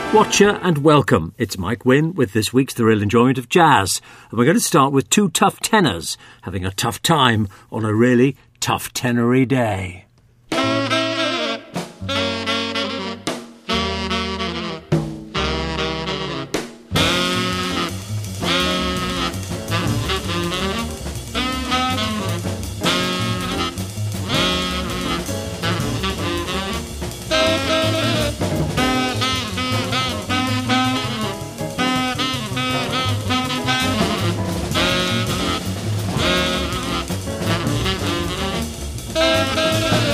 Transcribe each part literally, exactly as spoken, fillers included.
Watcher and welcome. It's Mike Wynne with this week's The Real Enjoyment of Jazz. And we're going to start with two tough tenors having a tough time on a really tough tenory day. Thank you.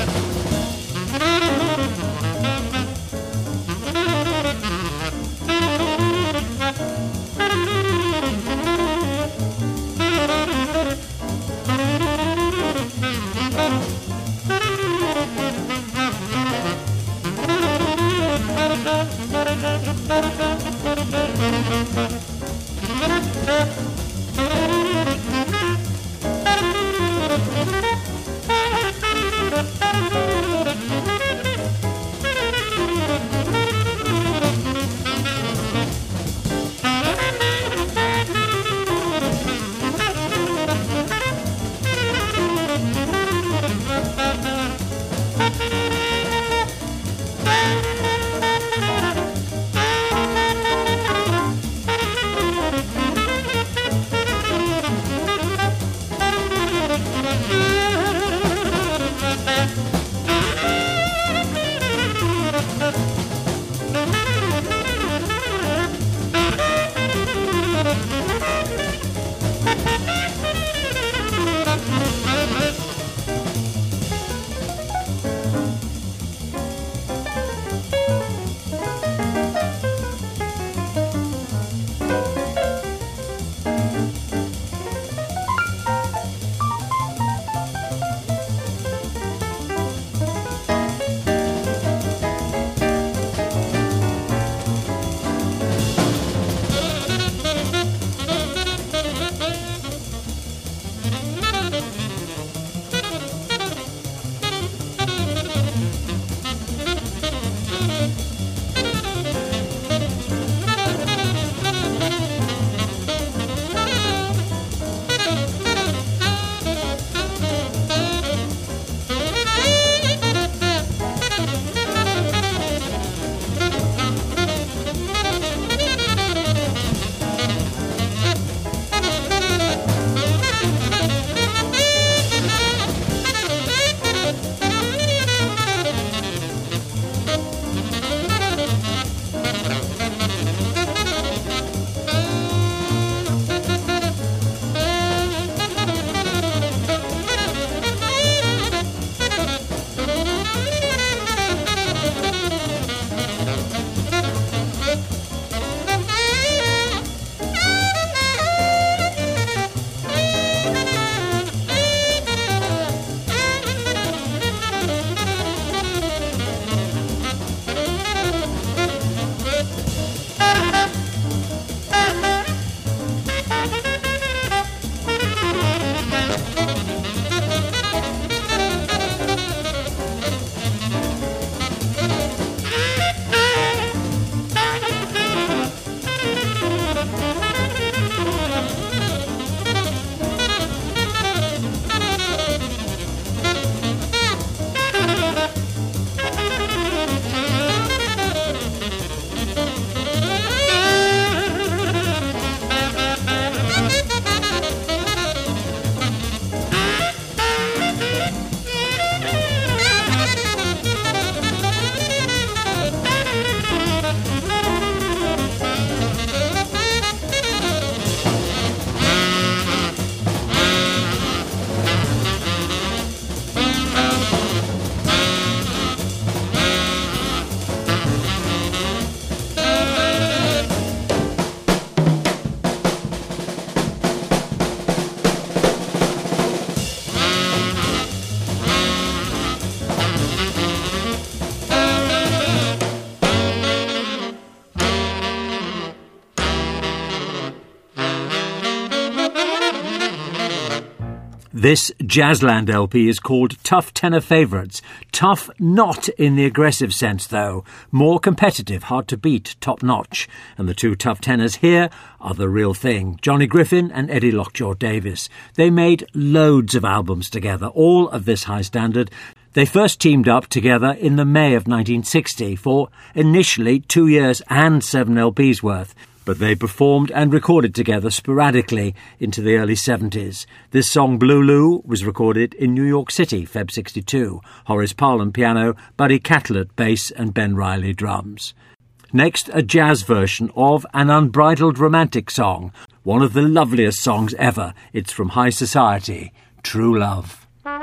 This Jazzland L P is called Tough Tenor Favourites. Tough not in the aggressive sense, though. More competitive, hard to beat, top-notch. And the two tough tenors here are the real thing. Johnny Griffin and Eddie Lockjaw Davis. They made loads of albums together, all of this high standard. They first teamed up together in the May of nineteen sixty for initially two years and seven L Ps worth. But they performed and recorded together sporadically into the early seventies. This song, Blue Lou, was recorded in New York City, February sixty-two. Horace Parlan piano, Buddy Catlett bass and Ben Riley drums. Next, a jazz version of an unbridled romantic song. One of the loveliest songs ever. It's from High Society, True Love.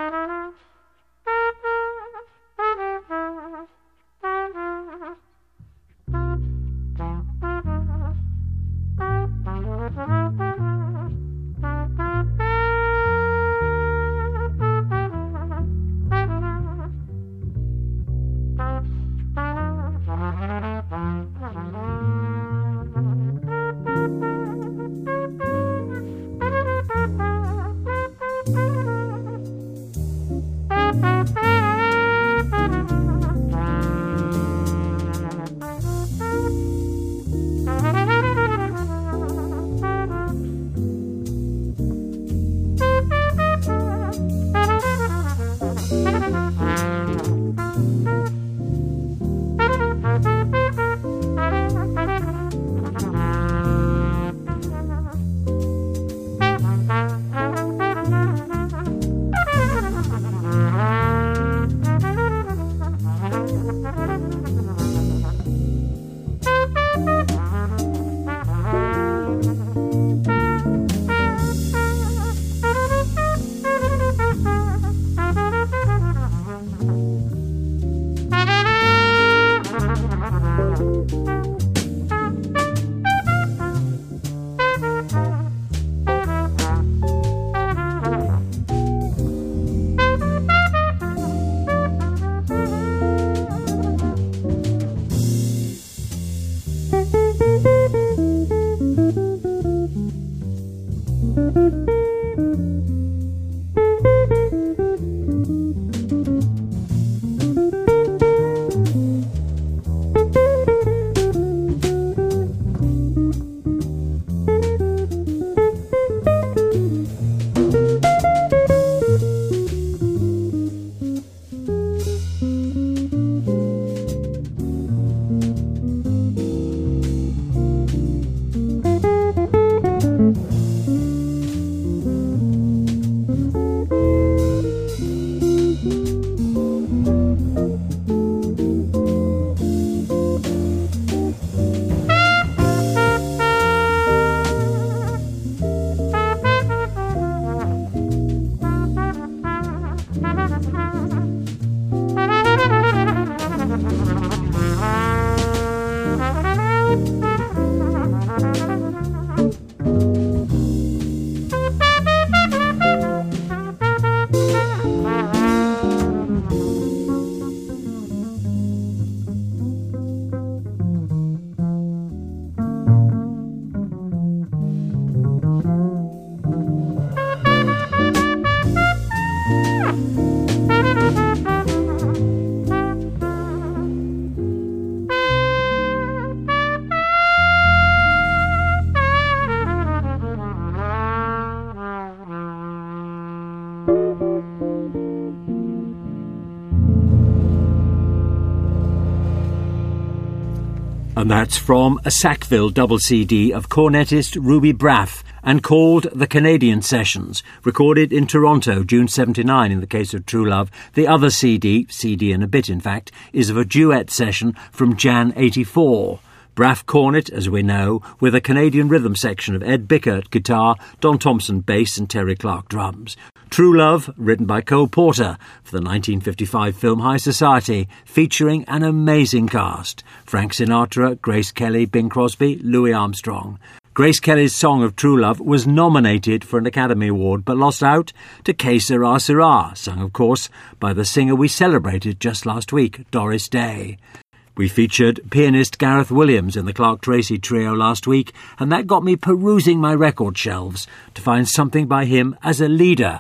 And that's from a Sackville double C D of cornetist Ruby Braff and called The Canadian Sessions, recorded in Toronto, June seventy-nine in the case of True Love. The other C D, C D and a bit in fact, is of a duet session from Jan eighty-four. Braff cornet, as we know, with a Canadian rhythm section of Ed Bicker at guitar, Don Thompson bass and Terry Clark drums. True Love, written by Cole Porter for the nineteen fifty-five film High Society, featuring an amazing cast. Frank Sinatra, Grace Kelly, Bing Crosby, Louis Armstrong. Grace Kelly's song of True Love was nominated for an Academy Award but lost out to Que Sera Sera, sung of course by the singer we celebrated just last week, Doris Day. We featured pianist Gareth Williams in the Clark Tracy trio last week, and that got me perusing my record shelves to find something by him as a leader.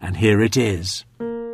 and here it is.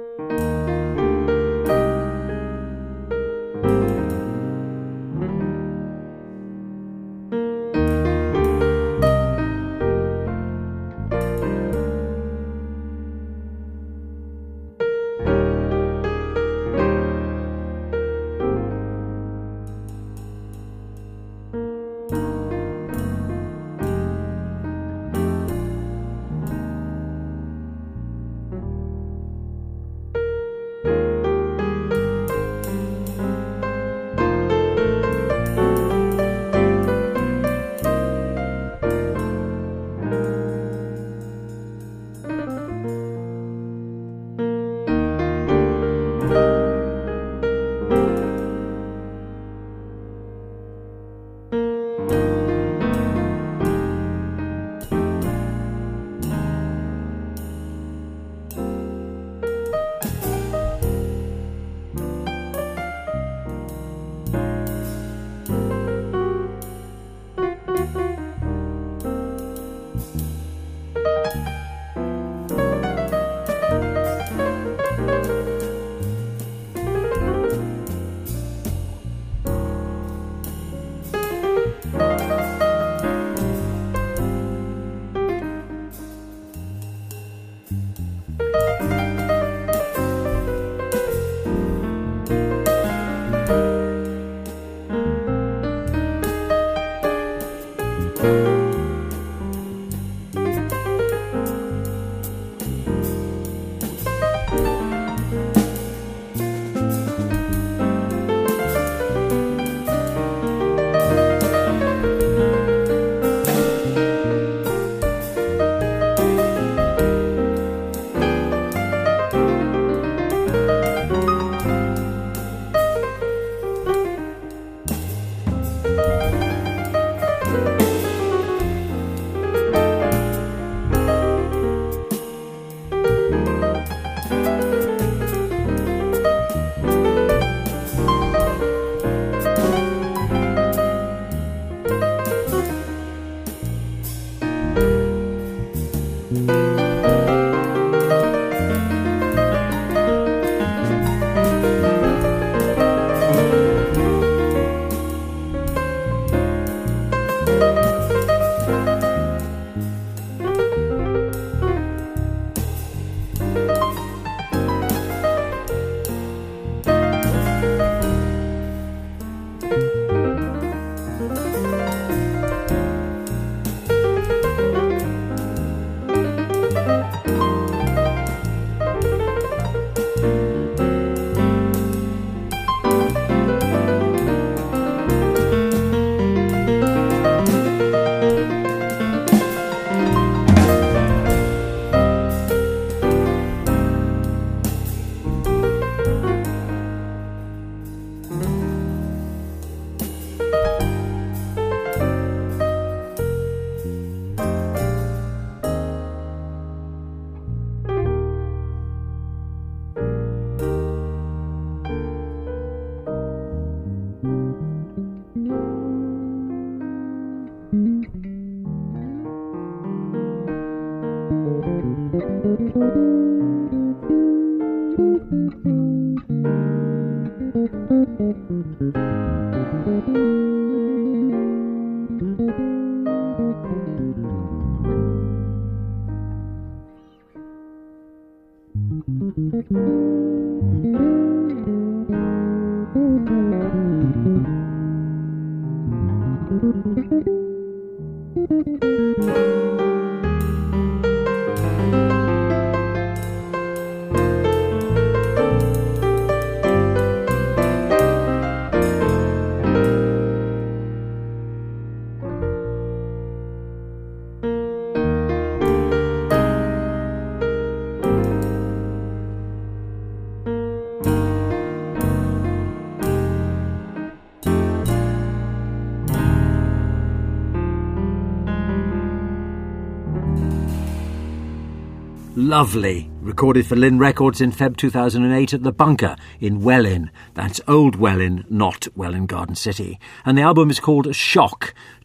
Lovely, recorded for Lynn Records in February two thousand eight at The Bunker in Welwyn. That's Old Welwyn, not Welwyn Garden City. And the album is called Shock,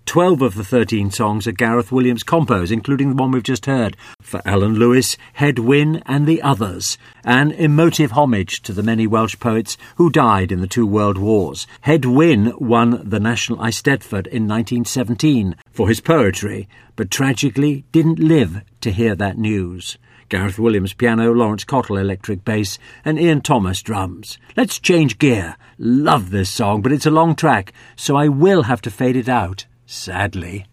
Twelve of the thirteen songs are Gareth Williams compos, including the one we've just heard, for Alan Lewis, Hed Wyn and the Others, an emotive homage to the many Welsh poets who died in the two world wars. Hed Wyn won the National Eisteddfod in nineteen seventeen for his poetry, but tragically didn't live to hear that news. Gareth Williams piano, Lawrence Cottle electric bass and Ian Thomas drums. Let's change gear. Love this song, but it's a long track, so I will have to fade it out, sadly.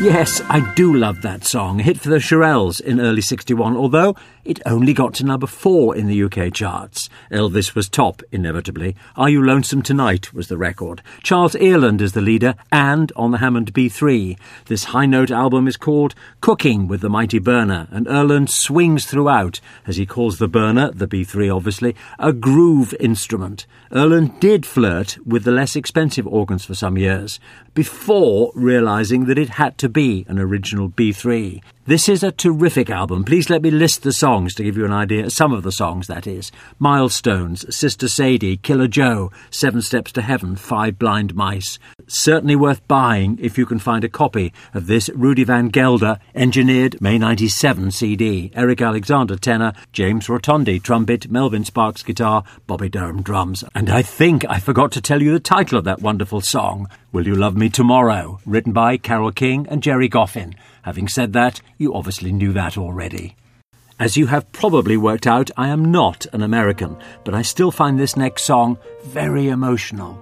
Yes, I do love that song. A hit for the Shirelles in early sixty-one, although it only got to number four in the U K charts. Elvis was top, inevitably. Are You Lonesome Tonight was the record. Charles Earland is the leader and on the Hammond B three. This high-note album is called Cooking with the Mighty Burner, and Earland swings throughout, as he calls the burner, the B three obviously, a groove instrument. Earland did flirt with the less expensive organs for some years, before realising that it had to be an original B three. This is a terrific album. Please let me list the songs to give you an idea. Some of the songs, that is. Milestones, Sister Sadie, Killer Joe, Seven Steps to Heaven, Five Blind Mice. Certainly worth buying if you can find a copy of this Rudy Van Gelder engineered May ninety-seven C D. Eric Alexander tenor, James Rotondi trumpet, Melvin Sparks guitar, Bobby Durham drums. And I think I forgot to tell you the title of that wonderful song, Will You Love Me Tomorrow, written by Carole King and Jerry Goffin. Having said that, you obviously knew that already. As you have probably worked out, I am not an American, but I still find this next song very emotional.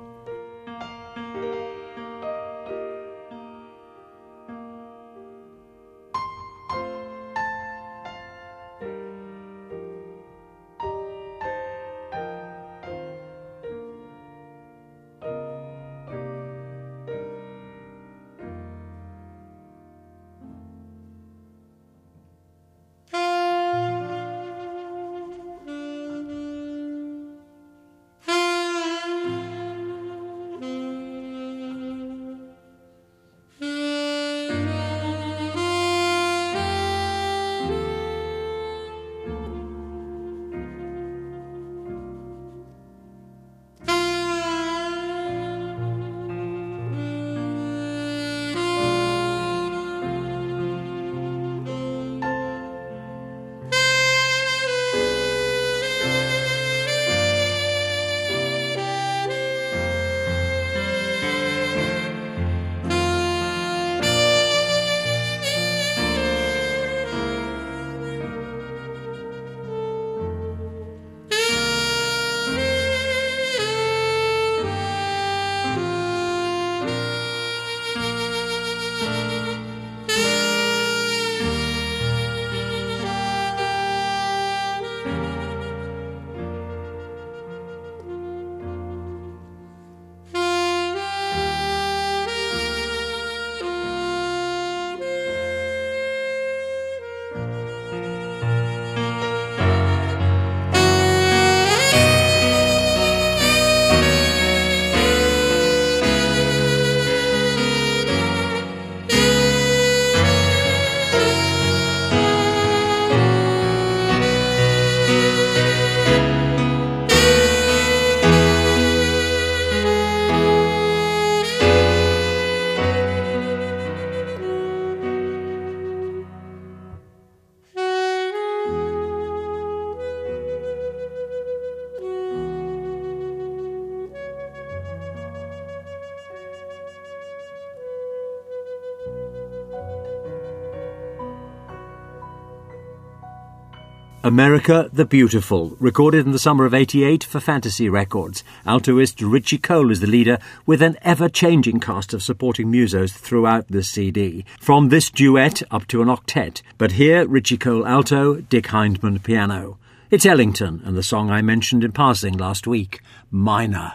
America the Beautiful, recorded in the summer of eighty-eight for Fantasy Records. Altoist Richie Cole is the leader, with an ever-changing cast of supporting musos throughout this C D. From this duet up to an octet, but here Richie Cole alto, Dick Hindman piano. It's Ellington and the song I mentioned in passing last week, Minor.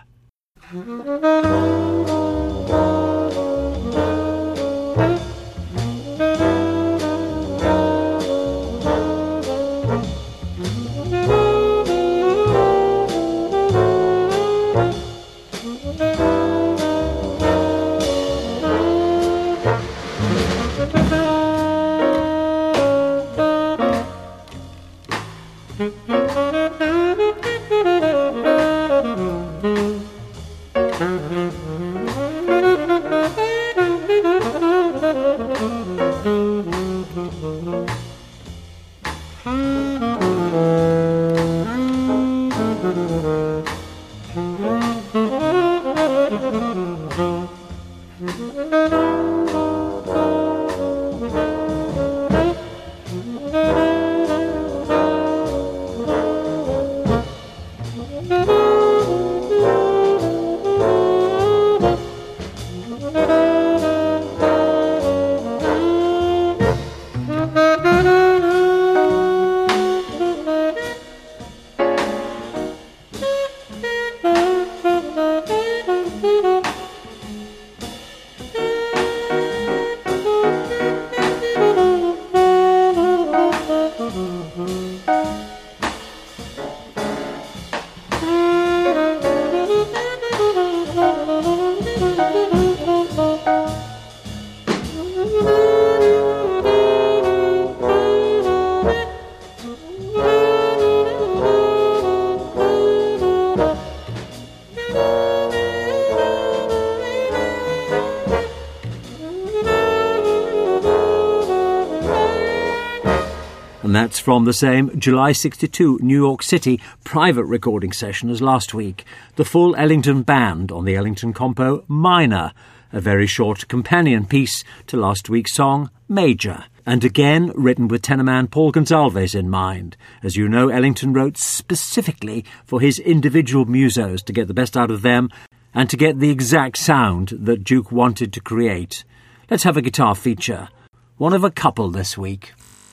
And that's from the same July sixty-two New York City private recording session as last week. The full Ellington Band on the Ellington compo Minor, a very short companion piece to last week's song Major, and again written with tenorman Paul Gonsalves in mind. As you know, Ellington wrote specifically for his individual musos to get the best out of them and to get the exact sound that Duke wanted to create. Let's have a guitar feature, one of a couple this week.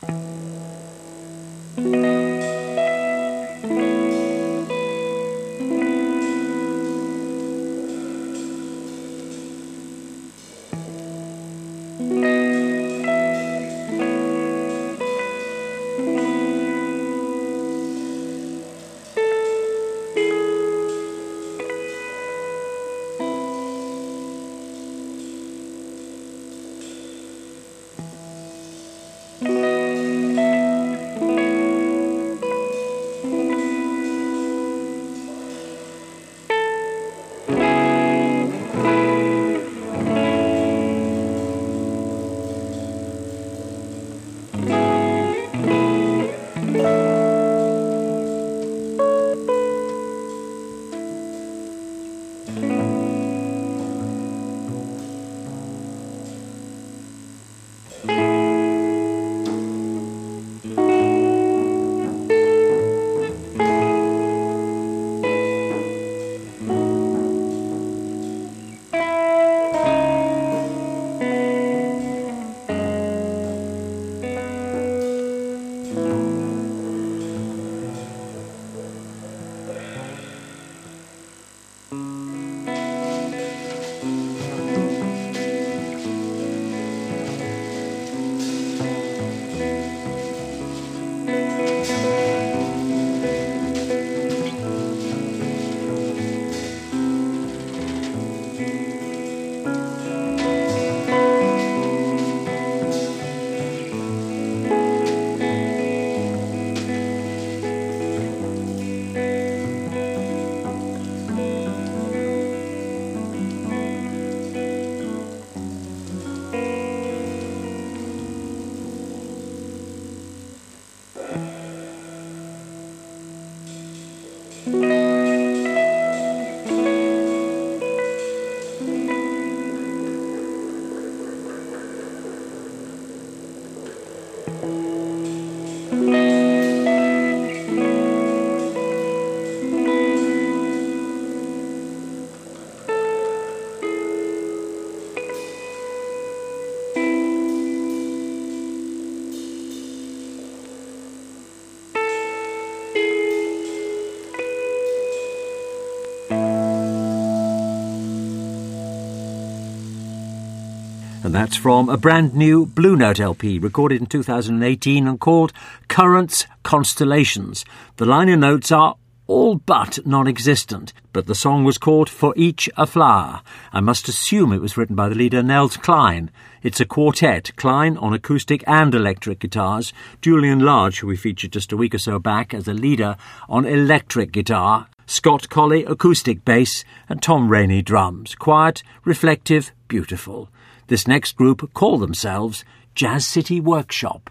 And that's from a brand new Blue Note L P recorded in two thousand eighteen and called Currents Constellations. The liner notes are all but non-existent, but the song was called For Each a Flower. I must assume it was written by the leader Nels Cline. It's a quartet, Cline on acoustic and electric guitars, Julian Large, who we featured just a week or so back as a leader, on electric guitar, Scott Colley acoustic bass, and Tom Rainey drums. Quiet, reflective, beautiful. This next group call themselves Jazz City Workshop.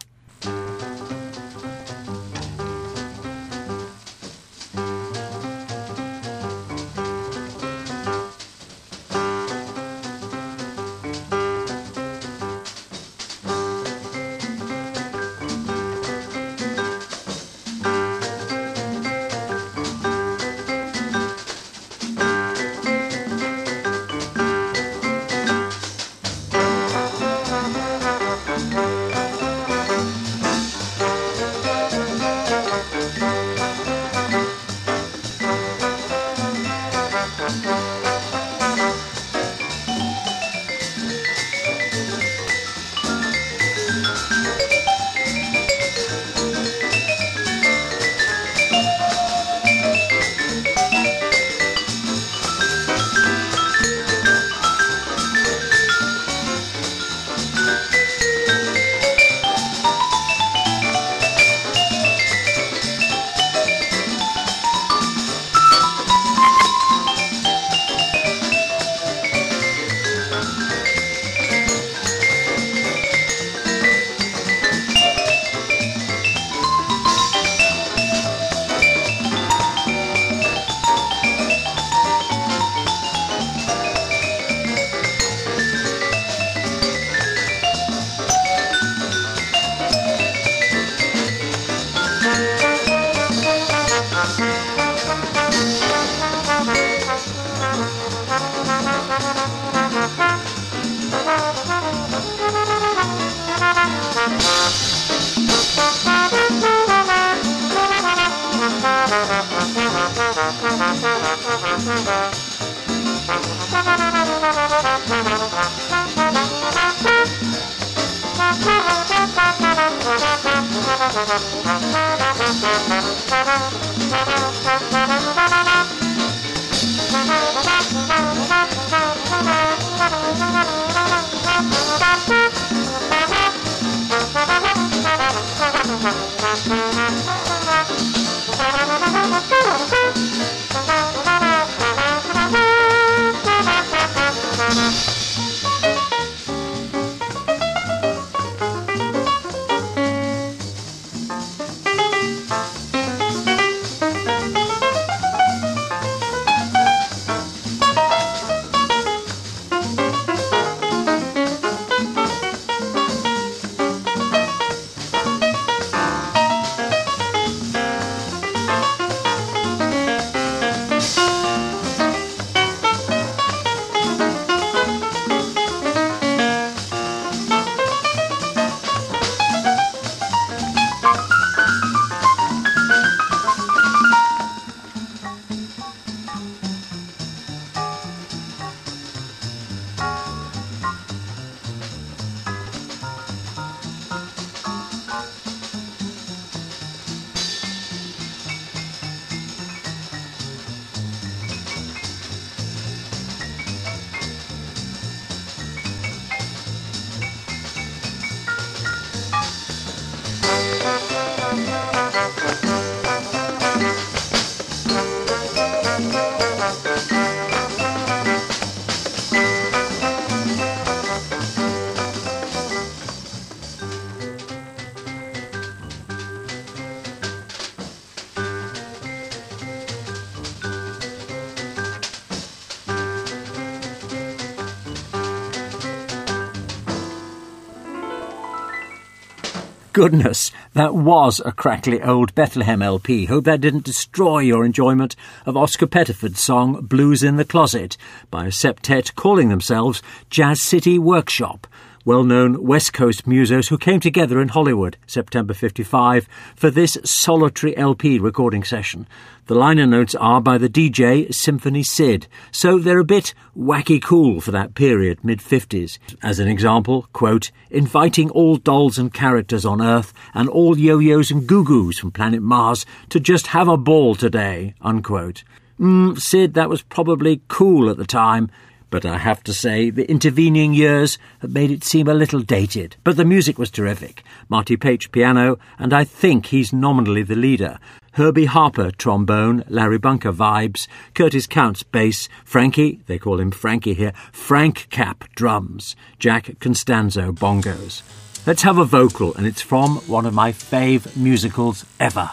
Goodness, that was a crackly old Bethlehem L P. Hope that didn't destroy your enjoyment of Oscar Pettiford's song Blues in the Closet by a septet calling themselves Jazz City Workshop, well-known West Coast musos who came together in Hollywood, September fifty-five, for this solitary L P recording session. The liner notes are by the D J Symphony Sid, so they're a bit wacky cool for that period, mid-fifties. As an example, quote, inviting all dolls and characters on Earth and all yo-yos and goo-goos from planet Mars to just have a ball today, unquote. Mm, Sid, that was probably cool at the time, but I have to say the intervening years have made it seem a little dated. But the music was terrific. Marty Paich piano, and I think he's nominally the leader. Herbie Harper trombone, Larry Bunker vibes, Curtis Counts bass, Frankie, they call him Frankie here, Frank Cap drums, Jack Constanzo bongos. Let's have a vocal, and it's from one of my fave musicals ever.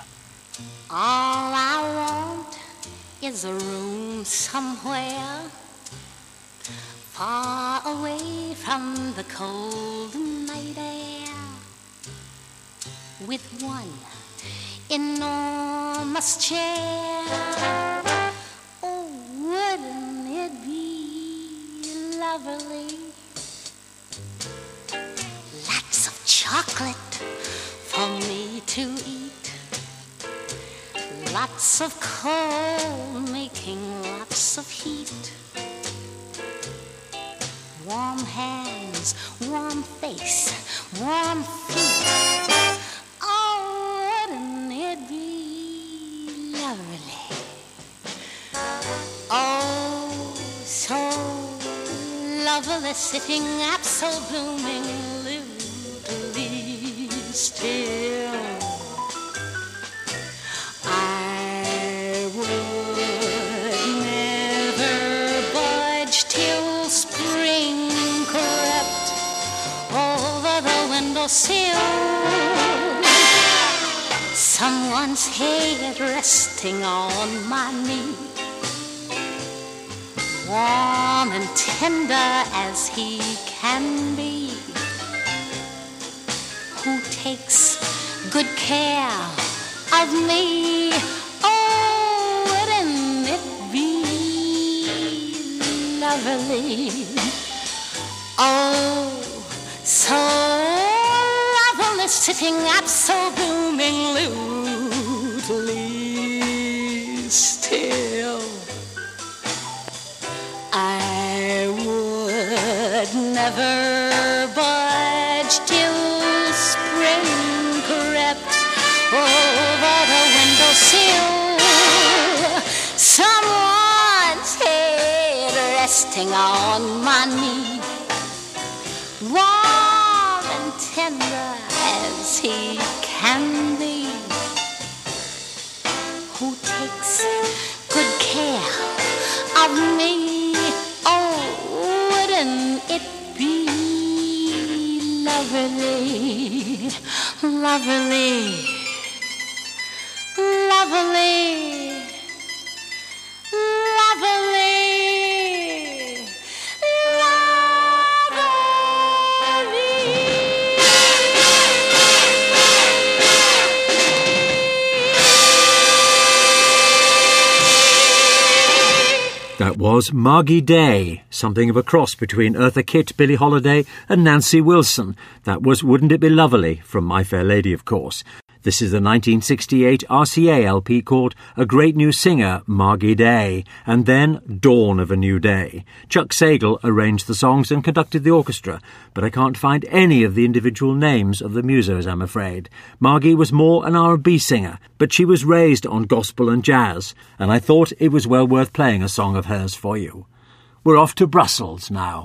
All I want is a room somewhere far away from the cold night air, with one enormous chair. Oh, wouldn't it be lovely? Lots of chocolate for me to eat, lots of coal making lots of heat, warm hands, warm face, warm feet. Oh, wouldn't it be lovely? Oh, so lovely, sitting up so bloomingly still. I would never budge till spring crept over the windowsill, someone's head resting on my knee, warm and tender as he can be, who takes good care of me. Oh, wouldn't it be lovely? Oh, so lovely, sitting up so bloomingly still. never budged till spring crept over the windowsill. Someone's head resting on my knee, warm and tender as he can be, who takes good care of me. Oh, wouldn't it be lovely, lovely, lovely, lovely, That was Margie Day, something of a cross between Eartha Kitt, Billie Holiday and Nancy Wilson. That was Wouldn't It Be Lovely, from My Fair Lady, of course. This is the nineteen sixty-eight R C A L P called A Great New Singer, Margie Day, and then Dawn of a New Day. Chuck Sagal arranged the songs and conducted the orchestra, but I can't find any of the individual names of the musos, I'm afraid. Margie was more an R and B singer, but she was raised on gospel and jazz, and I thought it was well worth playing a song of hers for you. We're off to Brussels now.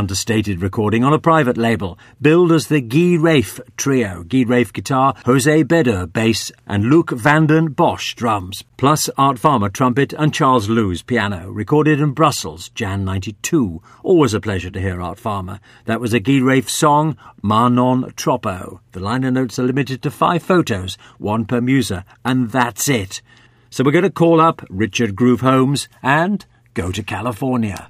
understated recording on a private label, billed as the Guy Rafe Trio. Guy Rafe guitar, Jose Beder bass, and Luc Vanden Bosch drums, plus Art Farmer trumpet and Charles Lewis piano. Recorded in Brussels, January ninety-two. Always a pleasure to hear Art Farmer. That was a Guy Rafe song, Ma Non Troppo. The liner notes are limited to five photos, one per muser, and that's it. So we're going to call up Richard Groove Holmes and go to California.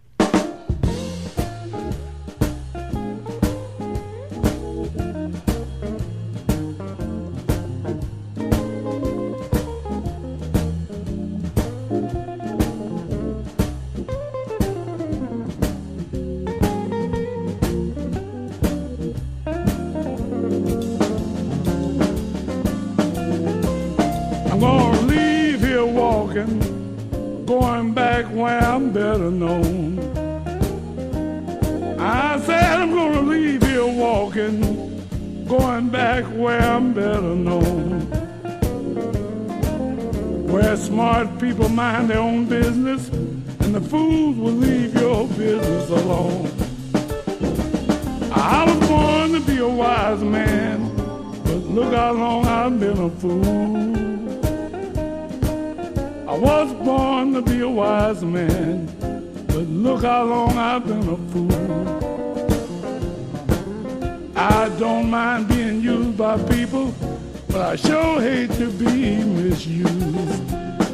I'm gonna leave here walking, going back where I'm better known. I said I'm gonna leave here walking, going back where I'm better known. Where smart people mind their own business, and the fools will leave your business alone. I was born to be a wise man, but look how long I've been a fool. I was born to be a wise man, but look how long I've been a fool. I don't mind being used by people, but I sure hate to be misused.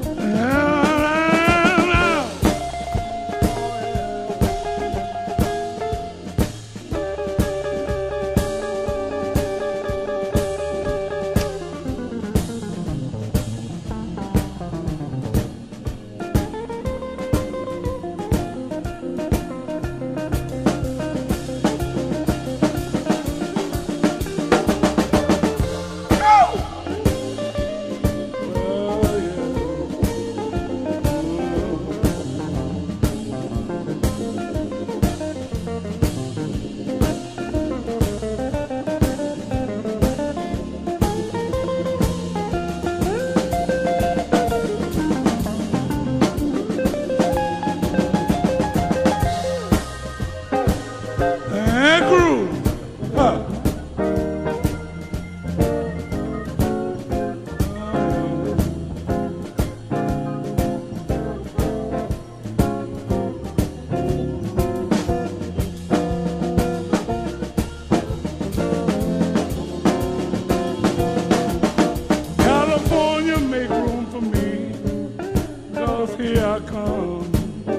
Here I come.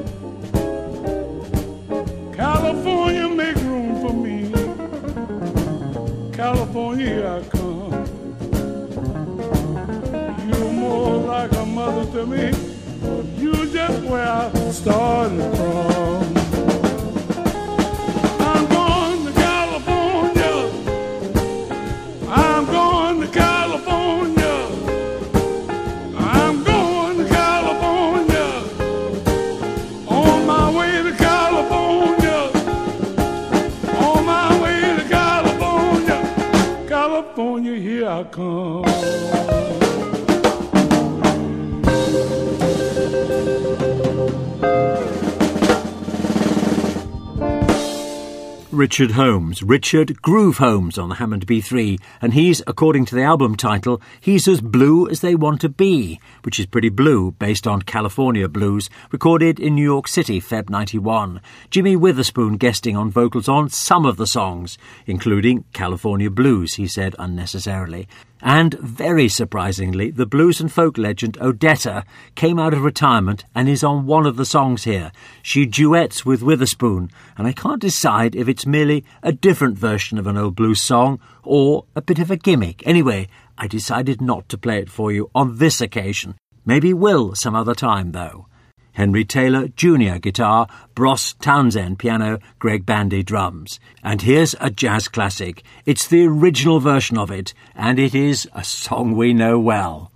California, make room for me. California, here I come. You're more like a mother to me, but you're just where I started from. I'm going to California. I'm going to California. I'm going to California. On my way to California. On my way to California. California, here I come. Richard Holmes, Richard Groove Holmes on the Hammond B three, and he's, according to the album title, he's as blue as they want to be, which is pretty blue, based on California blues, recorded in New York City, February ninety-one. Jimmy Witherspoon guesting on vocals on some of the songs, including California Blues, he said unnecessarily. And, very surprisingly, the blues and folk legend Odetta came out of retirement and is on one of the songs here. She duets with Witherspoon, and I can't decide if it's merely a different version of an old blues song or a bit of a gimmick. Anyway, I decided not to play it for you on this occasion. Maybe will some other time, though. Henry Taylor Junior guitar, Bros Townsend piano, Greg Bandy drums. And here's a jazz classic. It's the original version of it, and it is a song we know well.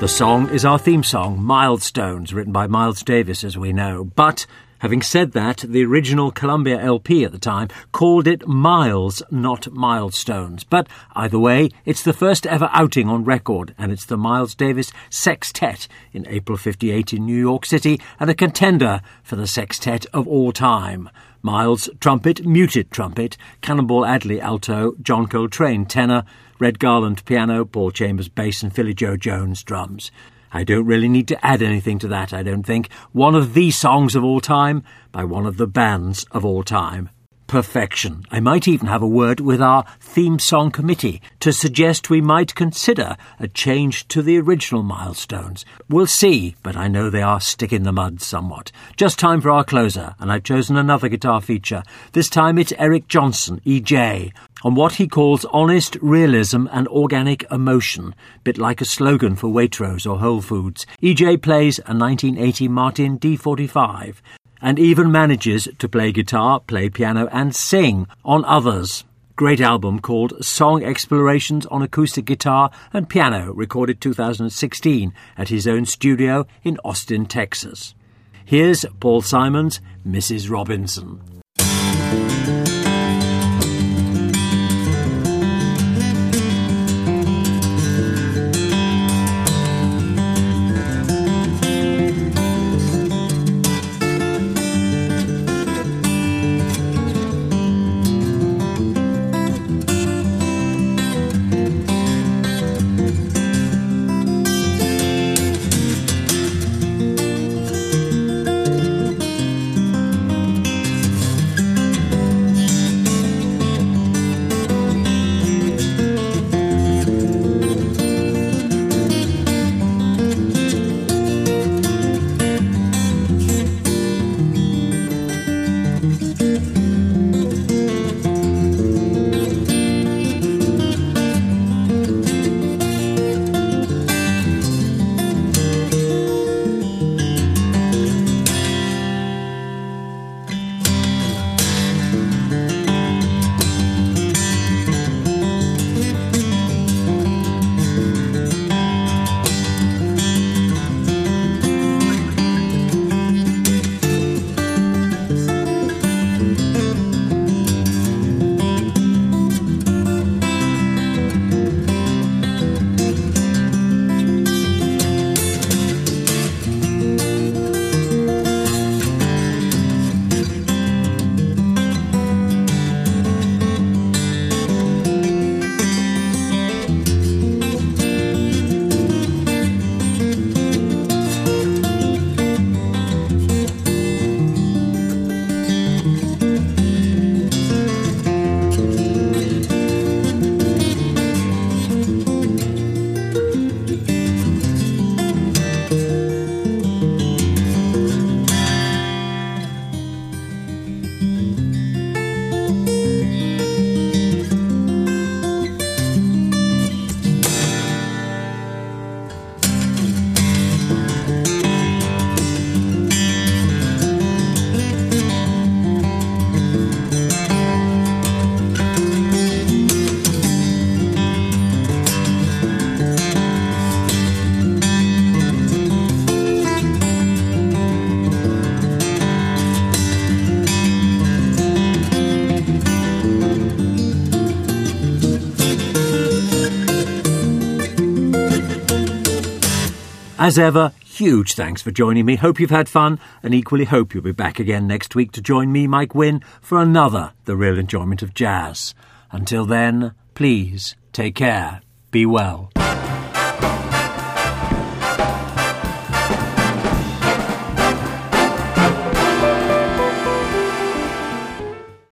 The song is our theme song, Milestones, written by Miles Davis, as we know. But, having said that, the original Columbia L P at the time called it Miles, not Milestones. But either way, it's the first ever outing on record, and it's the Miles Davis Sextet in April fifty-eight in New York City, and a contender for the sextet of all time. Miles, trumpet, muted trumpet, Cannonball Adderley, alto, John Coltrane, tenor, Red Garland, piano, Paul Chambers, bass, and Philly Joe Jones, drums. I don't really need to add anything to that, I don't think. One of the songs of all time by one of the bands of all time. Perfection. I might even have a word with our theme song committee to suggest we might consider a change to the original Milestones. We'll see, but I know they are stick in the mud somewhat. Just time for our closer, and I've chosen another guitar feature. This time it's Eric Johnson, E J, on what he calls honest realism and organic emotion, bit like a slogan for Waitrose or Whole Foods. E J plays a nineteen eighty Martin D forty-five, and even manages to play guitar, play piano and sing on others. Great album called Song Explorations on Acoustic Guitar and Piano, recorded two thousand sixteen at his own studio in Austin, Texas. Here's Paul Simon's Missus Robinson. As ever, huge thanks for joining me. Hope you've had fun, and equally hope you'll be back again next week to join me, Mike Wynne, for another The Real Enjoyment of Jazz. Until then, please take care. Be well.